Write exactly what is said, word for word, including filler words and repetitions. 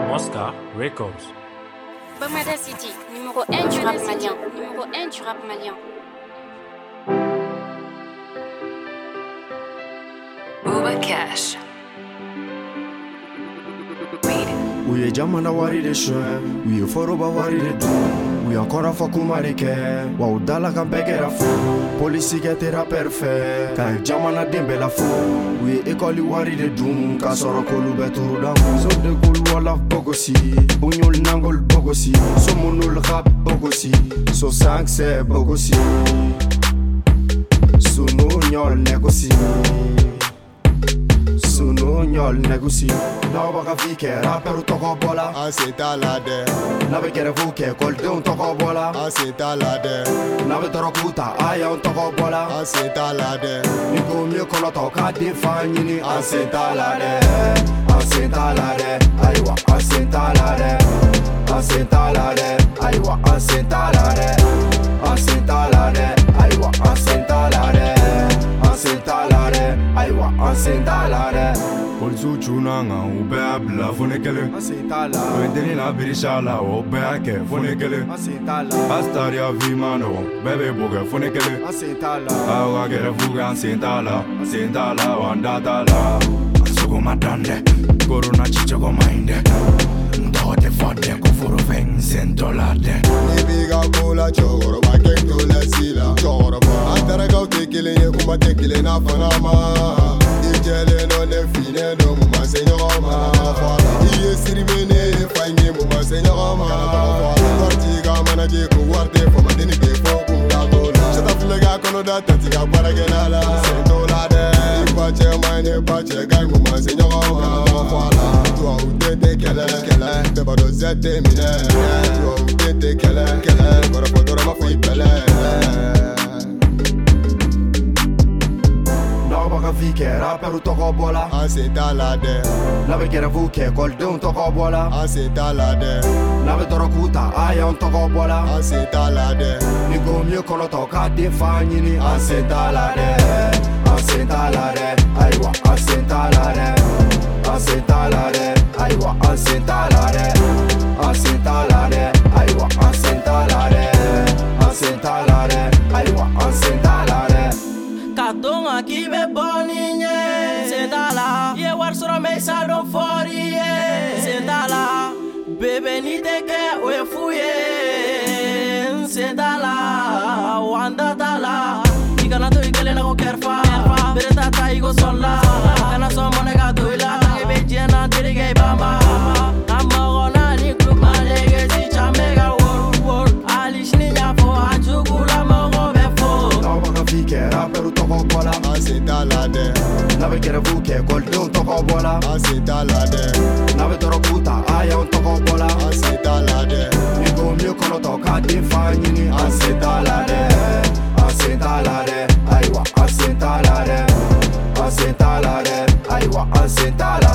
Mosca Records. Bamada City, numéro un du rap malien. Numéro un du rap malien. Uba Cash. U ye jamana wari de soin, u ye foroba wari de dun, u y'an kɔrɔ fɔ kuma de kɛ, wa u dala kan bɛɛ kɛra fo. Polisi kɛ tera perfect, ka jamanaden bɛɛ la fo. U ye école wari de dun, k'a sɔrɔ k'olu bɛ turu dan kun. So de gol wala bogosi, uɲul nangol bogosi, so munul rap bogosi, so sankse bogosi, sunu ɲɔl negosi. Sunu ɲɔl negosi. N'aw b'a ka vie kɛ rappeur tɔgɔ bɔla, an sen t'a la dɛ. n'a bɛ kɛrɛfɛw kɛ écoledenw tɔgɔ bɔla, an sen t'a la dɛ. n'a bɛ dɔrɔguw ta a y'anw tɔgɔ bɔla, an sen t'a la dɛ. ni ko min ye kɔnɔtɔ k'a den fa ɲini an sen t'a la dɛ, an sen t'a la dɛ, ayiwa an sen t'a la dɛ, an sen t'a la dɛ, ayiwa an sen t'a la dɛ, an sen t'a la dɛ, ayiwa an sen t'a la dɛ, an sen t'a la dɛ, ayiwa an sen t'a la dɛ. Polisiw cunna nka u bɛɛ y'a bila fo ne kelen. An sen t'a la, Funteni n'a birisa la o bɛɛ y'a kɛ fo ne kelen. an sen t'a la, Astariya vie ma nɔgɔn bɛɛ bɛ bo kɛ fo ne kelen. an sen t'a la, Aw ka kɛrɛfɛw kɛ an sen t'a la, an sen t'a la wa an da t'a la. An sogo ma dan dɛ, korona ci cogo ma ɲi dɛ. N tɔgɔ tɛ fɔ dɛ, ko forofɛn n sen tɔ la dɛ. Ni b'i ka ko la cɛkɔrɔba kɛ n t'o la si la. Cɛkɔrɔba an tarakaw tɛ kelen ye, kuma tɛ kelen na fana ma. I jɛlen dɔ ne finnen dɔ mun ma se ɲɔgɔn ma. I ye siribe ne ye fa in ye mun ma se ɲɔgɔn ma. Wari t'i ka manaje ko wari tɛ famadeni bɛ fɔ kun ka t'o la. Sata filɛ k'a kɔnɔ da tati ka baarakɛla la. Sen t'o la dɛ. I ba cɛ ma ne ba cɛ ka mun ma se ɲɔgɔn ma. Tubabu den tɛ kɛlɛ kɛlɛ, bɛɛ b'a dɔn zɛ tɛ minɛ. Tubabu den tɛ kɛlɛ kɛlɛ, kɔrɔfɔ dɔrɔn ma fɔ i bɛlɛ. n'aw b'a ka vie kɛ rappeur tɔgɔ bɔla, An sen t'a la dɛ. n'a bɛ kɛrɛfɛw kɛ écoledenw tɔgɔ bɔla, An sen t'a la dɛ. n'a bɛ dɔrɔguw ta a y'anw tɔgɔ bɔla, An sen t'a la dɛ. ni ko min ye kɔnɔtɔ k'a den fa ɲini an sen t'a la dɛ, an sen t'a la dɛ, ayiwa an sen t'a la dɛ, an sen t'a la dɛ, ayiwa an sen t'a la dɛ, an sen t'a la dɛ, ayiwa an sen t'a la dɛ, an sen t'a la dɛ, ayiwa an sen t'a la dɛ. Ka dɔn ka k'i bɛ bɔ ni ɲɛ, sen t'a la. I ye wari sɔrɔ mɛ i s'a dɔn fɔr'i ye, sen t'a la. Bebe n'i tɛ kɛ o ye fu ye, sen t'a la. Wa n da t'a la. I kana to i kelen na ko kɛrɛfa, bere t'a ta i ko sɔnla. Kana sɔn mɔnɛ ka to i la, i bɛ diɲɛ na terikɛ i b'a ma. A mɔgɔ naani kulo ma legesi caman ka woro woro. Hali sini y'a fɔ a jugula mɔgɔ bɛ fo. n'aw b'a ka vie kɛ rappeur tɔgɔ bɔla, An sen t'a la dɛ. n'a bɛ kɛrɛfɛw kɛ écoledenw tɔgɔ bɔla, An sen t'a la dɛ. n'a bɛ dɔrɔguw ta a y'anw tɔgɔ bɔla, An sen t'a la dɛ. ni ko min ye kɔnɔtɔ k'a den fa ɲini an sen t'a la dɛ, an sen t'a la dɛ, ayiwa an sen t'a la dɛ, an sen t'a la dɛ, ayiwa an sen t'a la